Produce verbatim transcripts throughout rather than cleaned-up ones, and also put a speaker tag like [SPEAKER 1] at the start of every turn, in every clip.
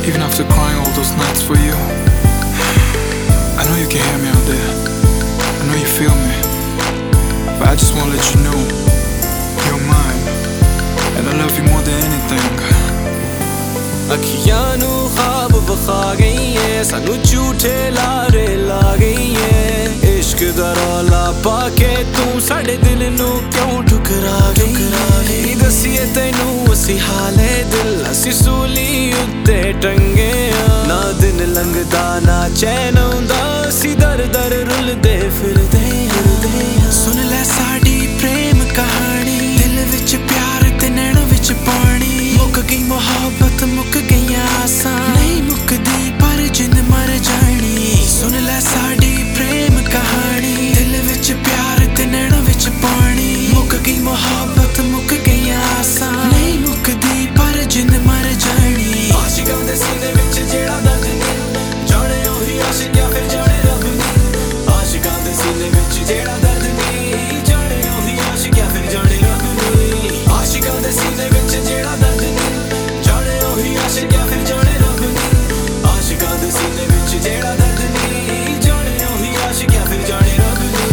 [SPEAKER 1] Even after crying all those nights for you, I know you can hear me out there, I know you feel me, but I just wanna let you know you're mine, and I love you more than anything.
[SPEAKER 2] ਅੱਖੀਆਂ ਨੂੰ ख्वाब ਵਿਖਾ ਗਈ ਏ, ਸਾਨੂੰ ਝੂਠੇ ਲਾਰੇ ਲਾ ਗਈ ਏ। ਇਸ਼ਕ ਦਾ ਰੌਲਾ ਪਾ ਕੇ ਤੂੰ ਸਾਡੇ ਦਿਲ ਨੂੰ ਕਿਉਂ ਠੁਕਰਾ ਗਈ? ਦੱਸੀਏ ਤੈਨੂੰ ਅਸੀਂ ਹਾਲੇ ਦਿਲ, ਅਸੀਂ ਸੂਲੀ ਉੱਤੇ ਟੰਗੇ ਆ। ਨਾ ਦਿਨ ਲੰਘਦਾ ਨਾ ਚੈਨ ਆਉਂਦਾ, ਅਸੀਂ ਦਰ ਦਰ ਰੁਲਦੇ ਫਿਰਦੇ ਆ। ਸੁਣ ਲੈ ਸਾਡੀ ਪ੍ਰੇਮ ਕਹਾਣੀ, ਦਿਲ ਵਿੱਚ ਪਿਆਰ ਤੇ ਨੈਣਾਂ ਵਿੱਚ ਪਾਣੀ। ਮੁੱਕ ਗਈ ਮੁਹੱਬਤ, ਮੁੱਕ ਗਈਆਂ ਆਸਾਂ, ਨਹੀਂ ਮੁੱਕਦੀ ਪਰ ਜਿੰਦ ਮਰ ਜਾਣੀ। ਸੁਣ ਲੈ ਸਾਡੀ ਪ੍ਰੇਮ ਕਹਾਣੀ, ਦਿਲ ਵਿੱਚ ਪਿਆਰ ਤੇ ਨੈਣਾਂ ਵਿੱਚ ਪਾਣੀ। ਮੁੱਕ ਗਈ ਮੁਹੱਬਤ, ਮੁੱਕ ਗਈਆਂ ਆਸਾਂ, ਨਹੀਂ ਮੁੱਕਦੀ ਪਰ ਜਿੰਦ ਮਰ ਜਾਣੀ। ਆਸ਼ਿਕਾਂ ਦੇ ਸੀਨੇ ਵਿੱਚ ਜਿਹੜਾ ਦਰਦ ਨਹੀਂ, ਜਾਣੇ ਉਹੀ ਆਸ਼ਿਕ ਜਾਂ ਫਿਰ ਜਾਣੇ ਰੱਬ ਨਹੀਂ। ਆਸ਼ਿਕਾਂ ਦੇ ਸੀਨੇ ਵਿੱਚ ਜਿਹੜਾ ਦਰਦ ਨਹੀਂ, ਜਾਣੇ ਉਹੀ ਆਸ਼ਿਕ ਜਾਂ ਫਿਰ ਜਾਣੇ ਰੱਬ ਨਹੀਂ। ਆਸ਼ਿਕਾਂ ਦੇ ਸੀਨੇ ਵਿੱਚ ਜਿਹੜਾ ਦਰਦ ਨਹੀਂ, ਜਾਣੇ ਉਹੀ ਆਸ਼ਿਕ ਜਾਂ ਫਿਰ ਜਾਣੇ ਰੱਬ ਨਹੀਂ। ਆਸ਼ਿਕਾਂ ਦੇ ਸੀਨੇ ਵਿੱਚ ਜਿਹੜਾ ਦਰਦ ਨਹੀਂ, ਜਾਣੇ ਉਹੀ ਆਸ਼ਿਕ ਜਾਂ ਫਿਰ ਜਾਣੇ ਰੱਬ ਨਹੀਂ।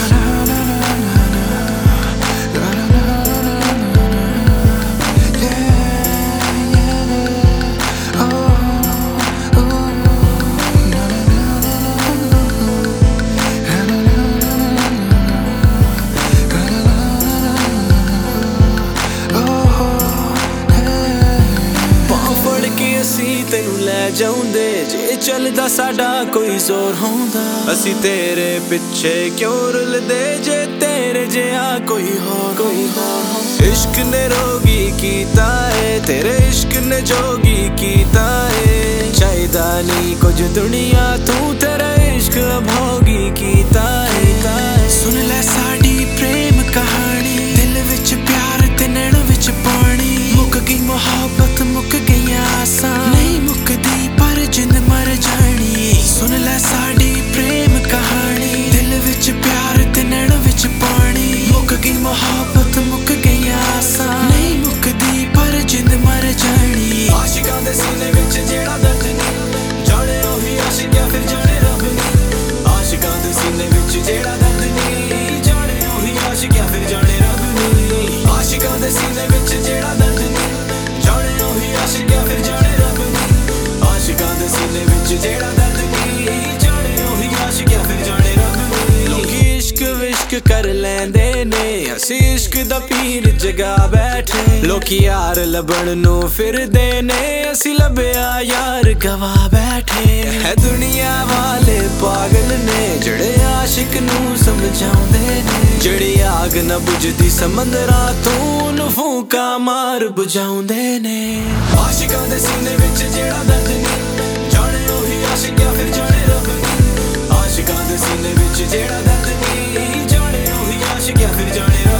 [SPEAKER 2] ਅਸੀਂ ਤੈਨੂੰ ਲੈ ਜਾਉਂਦੇ, ਜੇ ਚੱਲਦਾ ਸਾਡਾ ਕੋਈ ਜ਼ੋਰ ਹੁੰਦਾ। ਅਸੀਂ ਤੇਰੇ ਪਿੱਛੇ ਕਿਉਂ ਰੁਲਦੇ, ਜੇ ਤੇਰੇ ਜਿਹਾ ਕੋਈ ਹੋਰ ਕੋਈ ਹੋਰ। ਇਸ਼ਕ ਨੇ ਰੋਗੀ ਕੀਤਾ ਏ, ਤੇਰੇ ਇਸ਼ਕ ਨੇ ਜੋਗੀ ਕੀਤਾ ਏ। ਚਾਹੀਦਾ ਨਹੀਂ ਕੁਝ ਦੁਨੀਆ, ਤੂੰ ਤੇਰਾ ਇਸ਼ਕ ਅਭੋਗੀ ਕੀਤਾ ਏ। ਸੁਣ ਲੈ ਸਾਡੀ ਪ੍ਰੇਮ ਕਹਾਣੀ, ਦਿਲ ਵਿੱਚ ਪਿਆਰ ਤੇ ਨੈਣਾਂ ਵਿੱਚ ਪਾਣੀ। ਮੁੱਕ ਗਈ ਮੁਹੱਬਤ, ਮੁੱਕ ਗਈਆਂ ਆਸਾਂ, ਨਹੀਂ ਮੁੱਕਦੀ ਪਰ ਜਿੰਦ ਮਰ ਜਾਣੀ। ਸੁਣ ਲੈ ਸਾਡੀ ਪ੍ਰੇਮ ਕਹਾਣੀ, ਦਿਲ ਵਿੱਚ ਪਿਆਰ ਤੇ ਨੈਣਾਂ ਵਿੱਚ ਪਾਣੀ। ਮੁੱਕ ਗਈ ਮੁਹੱਬਤ, ਮੁੱਕ ਗਈਆਂ ਆਸਾਂ, ਨਹੀਂ ਮੁੱਕਦੀ ਪਰ ਜਿੰਦ ਮਰ ਜਾਣੀ। ਆਸ਼ਿਕਾਂ ਦੇ ਸੀਨੇ ਵਿੱਚ ਜਿਹੜਾ ਦਰਦ ਨਹੀਂ, ਜਾਣੇ ਉਹੀ ਆਸ਼ਿਕ ਜਾਂ ਫਿਰ ਜਾਣੇ ਰੱਬ ਨਹੀਂ। ਆਸ਼ਿਕਾਂ ਦੇ ਸੀਨੇ ਵਿੱਚ ਜਿਹੜਾ ਦਰਦ ਨਹੀਂ, ਜਾਣੇ ਉਹੀ ਆਸ਼ਿਕ ਜਾਂ ਫਿਰ ਜਾਣੇ ਰੱਬ ਨਹੀਂ। ਆਸ਼ਿਕਾਂ ਦੇ ਸੀਨੇ ਵਿੱਚ ਜਿਹੜਾ ਦਰਦ ਨਹੀਂ, ਜਾਣੇ ਉਹੀ ਆਸ਼ਿਕ ਜਾਂ ਫਿਰ ਜਾਣੇ ਰੱਬ ਨਹੀਂ। ਆਸ਼ਿਕਾਂ ਦੇ ਸੀਨੇ ਵਿੱਚ ਜਿਹੜਾ ਦਰਦ ਨਹੀਂ, ਜਾਣੇ ਉਹੀ ਆਸ਼ਿਕ ਜਾਂ ਫਿਰ ਜਾਣੇ ਰੱਬ ਨਹੀਂ। ਲੋਕੀ ਇਸ਼ਕ ਵਿਸ਼ਕ ਕਰ ਲੈਂਦੇ ਨੇ, ਅਸੀਂ ਇਸ਼ਕ ਦਾ ਪੀਰ ਜਗਾ ਬੈਠੇ। ਲੋਕੀ ਯਾਰ ਲੱਭਣ ਨੂੰ ਫਿਰਦੇ ਨੇ, ਅਸੀਂ ਲੱਭਿਆ ਯਾਰ ਗਵਾ ਬੈਠੇ। ਹੈ ਦੁਨੀਆ ਵਾਲੇ ਪਾਗਲ ਨੇ, ਜਿਹੜੇ ਆਸ਼ਿਕ ਨੂੰ ਸਮਝਾਉਂਦੇ ਨੇ। ਜਿਹੜੀ ਆਗ ਨਾ ਬੁਝਦੀ ਸਮੁੰਦਰਾਂ ਤੋਂ, ਨੂੰ ਫੂਕਾਂ ਮਾਰ ਬੁਝਾਉਂਦੇ ਨੇ। ਆਸ਼ਿਕਾਂ ਦੇ ਸੀਨੇ ਵਿੱਚ ਜਿਹੜਾ ਦਰਦ ਨਹੀਂ, ਜਾਣੇ ਉਹੀ ਆਸ਼ਿਕ ਜਾਂ ਫਿਰ ਜਾਣੇ ਰੱਬ ਨਹੀਂ। ਆਸ਼ਿਕਾਂ ਦੇ ਸੀਨੇ ਵਿੱਚ ਜਿਹੜਾ ਦਰਦ ਨਹੀਂ, ਜਾਣੇ ਉਹੀ ਆਸ਼ਿਕ ਜਾਂ ਫਿਰ ਜਾਣੇ